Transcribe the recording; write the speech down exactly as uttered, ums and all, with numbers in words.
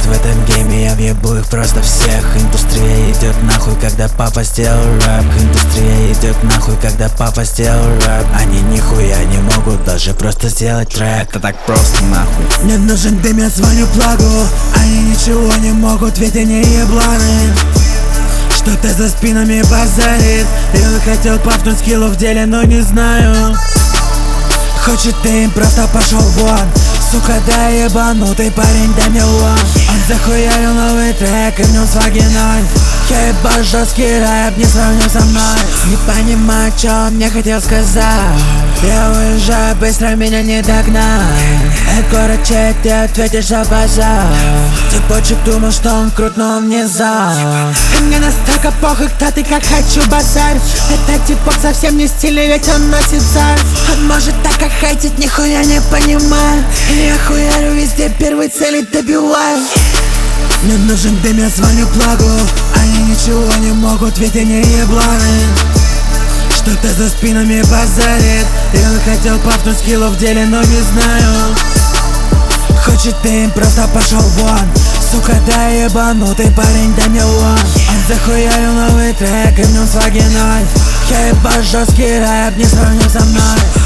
в этом гейме я въебу их просто всех. Индустрия идет нахуй, когда папа сделал рэп. Индустрия идет нахуй, когда папа сделал рэп. Они нихуя не могут даже просто сделать трек. Это так просто нахуй. Мне нужен дым, я звоню плагу. Они ничего не могут, ведь они ебланы. Что-то за спинами базарит. Я бы хотел пафнуть скиллу в деле, но не знаю. Хочет ты им, просто пошел вон. Сука, да ебанутый парень, дай мне лон. Он захуярил новый трек, и в нем с вагиной. Я ебал жесткий рэп, не сравню со мной. Не понимаю, что он мне хотел сказать. Я уезжаю, быстро меня не догнать. Это город, чей ты ответишь за базар. Типочек думал, что он крут, но он не за. И мне настолько похуй, кто ты, как хочу базарь. Это типок совсем не стильный, ведь он носит зар. Он может так как хейтить, нихуя не понимаю. И я хуярю везде, первой цели добиваю. Мне нужен дым, я звоню плагу. Они ничего не могут, ведь они ебланы. Что-то за спинами базарит. Я бы хотел пафнуть скиллу в деле, но не знаю. Хочет ты им, просто пошел вон. Сука, да ебанутый парень, дай мне лон. Он захуярил новый трек, и в нем с вагиной. Я ебал жесткий рэп, не сравню со мной.